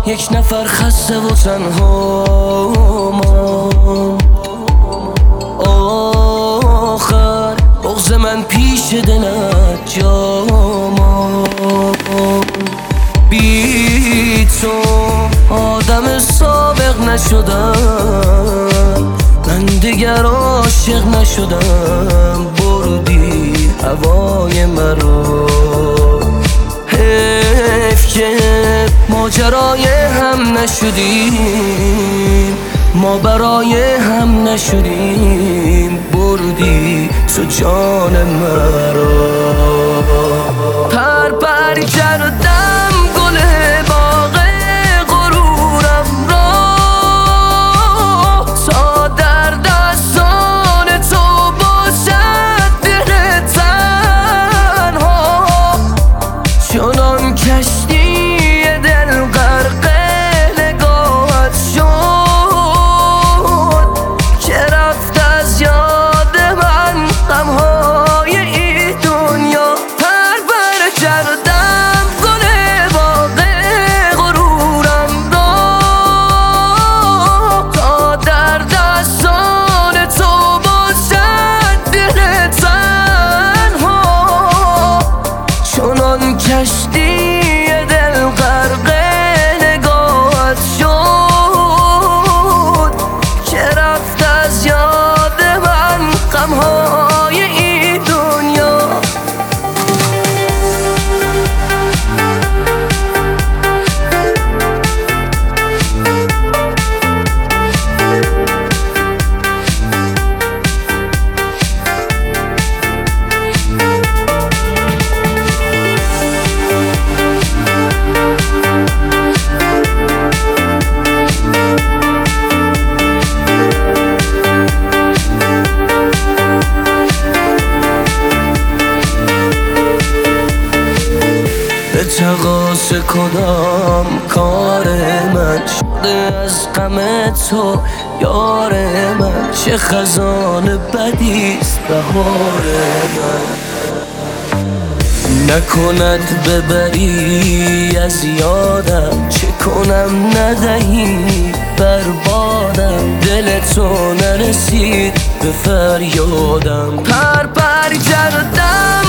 یک نفر خسته و تنها آخر بغض من پیش دلت جاما. بی تو آدم سابق نشدم، من دیگر عاشق نشدم. بردی هوای مرا، حیف که ماجرای هم نشدیم، ما برای هم نشدیم. بردی تو جان مرا. پر پر کردم گل باغ غرورم را، تا در دستان تو باشد دل تنها. چنان کشتی دل غرق نگاهت شد که رفت از یاد من غمهای این دنیا. پر پر کردم گل باغ غرورم را، تا در دستان تو باشد دل تنها. چنان کشتی دل غرق نگاهت شد که رفت از یاد من غمهای این دنیا. به تقاص کدام کار من شده از غم تو یار من؟ چه خزان بدیست بهار من، نکند ببری از یادم. چه کنم ندهی بربادم، دل تو نرسید به فریادم. پر پر کردم